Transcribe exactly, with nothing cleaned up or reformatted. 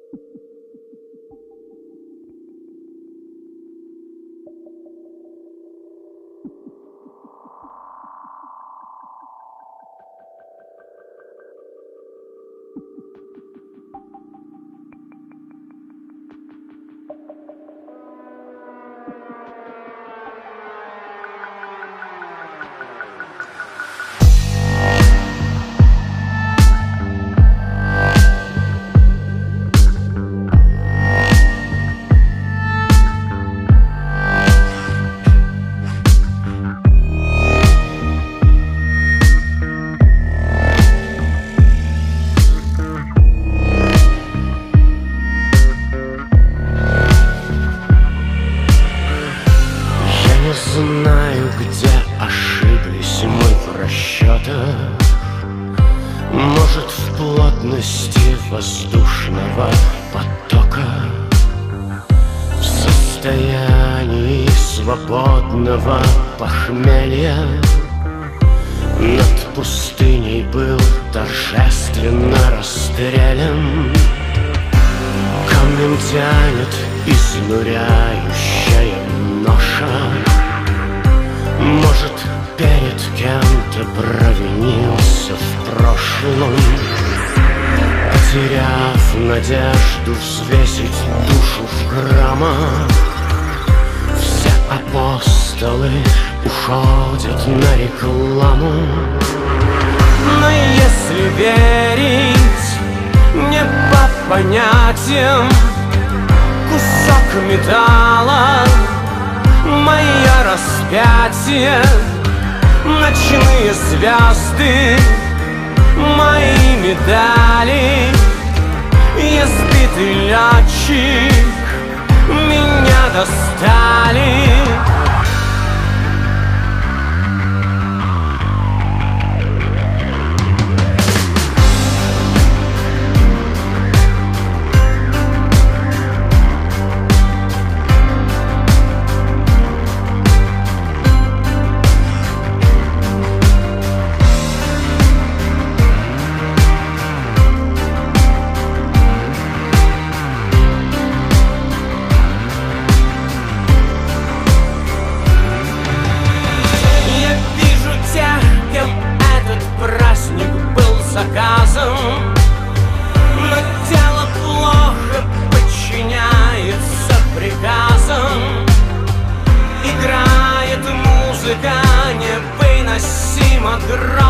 Знаю, где ошиблись мы в расчетах. Может, в плотности воздушного потока, в состоянии свободного похмелья над пустыней был торжественно расстрелян. Камнем тянет изнуряющая ноша. Может, перед кем-то провинился в прошлом, потеряв надежду взвесить душу в граммах. Все апостолы уходят на рекламу. Но если верить не по понятиям, кусок металла — мое распятие, ночные звезды — мои медали. Избитый летчик, меня достали. Но тело плохо подчиняется приказам. Играет музыка невыносимо громко.